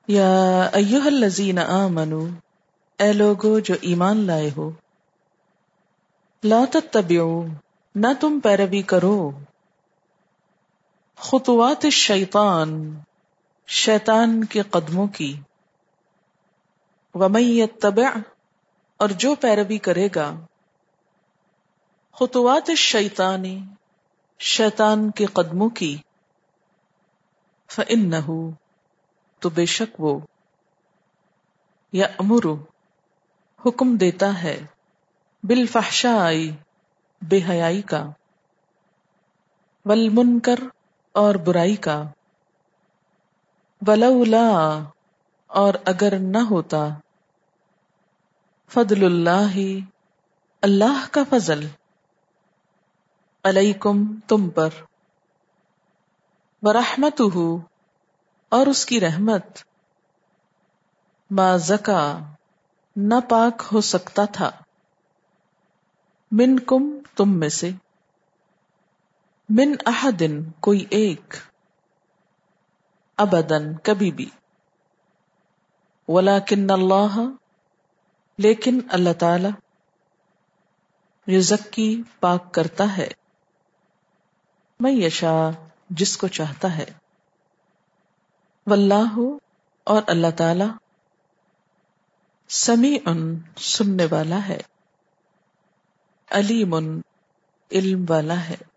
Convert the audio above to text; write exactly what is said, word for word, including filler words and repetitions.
یا ایہا الذین آمنوا، اے لوگو جو ایمان لائے ہو، لا تتبعوا، نہ تم پیروی کرو، خطوات الشیطان، شیطان کے قدموں کی، ومن یتبع، اور جو پیروی کرے گا، خطوات الشیطان، شیطان کے قدموں کی، فإنہ، تو بے شک وہ، یأمر، حکم دیتا ہے، بالفحشاء، بے حیائی کا، والمنکر، اور برائی کا، ولولا، اور اگر نہ ہوتا، فضل اللہ، اللہ کا فضل، علیکم، تم پر، ورحمتہ، اور اس کی رحمت، ما زکا، نہ پاک ہو سکتا تھا، منکم، تم میں سے، من احد، کوئی ایک، ابداً، کبھی بھی، ولکن اللہ، لیکن اللہ تعالی، یزکی، پاک کرتا ہے، من یشاء، جس کو چاہتا ہے، واللہ، اور اللہ تعالی، سمیع، سننے والا ہے، علیم، علم والا ہے۔